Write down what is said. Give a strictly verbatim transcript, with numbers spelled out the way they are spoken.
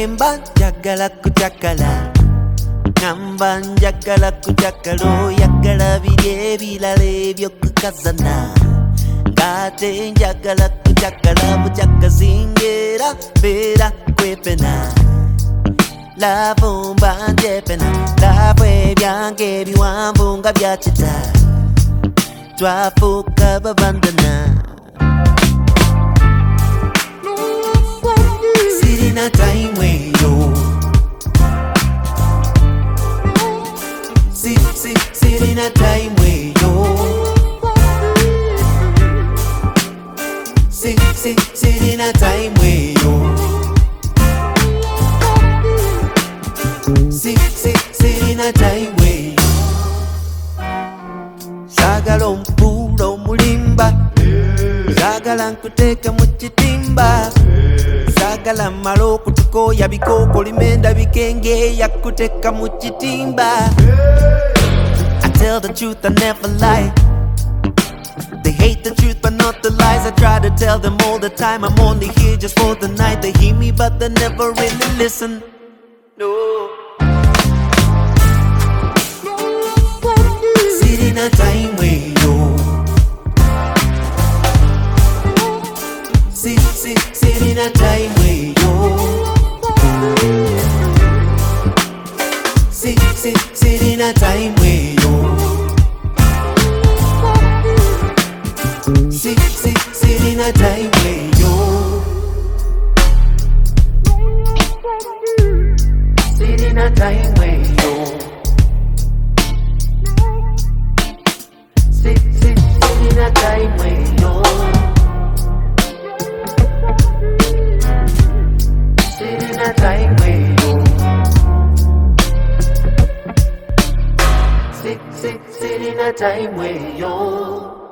Bwemba njagala kujakala ngamba njagala kujakala oyagala biri ebirala ebyokukazana ngate njagala kujakala bujakazingera beera kwepena lavumba njepena lavo ebyange ebiwanvu nga byakita twafuuka babandana sirina time eyo si, si, sirina time eyo si, si, sirina time eyo si, si, sirina time eyo sagala omupuula omulimba sagala nkuteeka mu kitimba sagala mmala okutukooya bikooko limenda bikenge yakuteka mu kitimba I tell the truth, I never lie. They hate the truth but not the lies. I try to tell them all the time I'm only here just for the night. They hear me but they never really listen. No. Sirina time way yo. Si, si, sirina time way yo. Si, si, sirina time way yo. Si, si, sirina time way yo. Sirina time way yo. Si, si, sirina time way yo. Sirina time way yo. Si, si, sirina time way yo.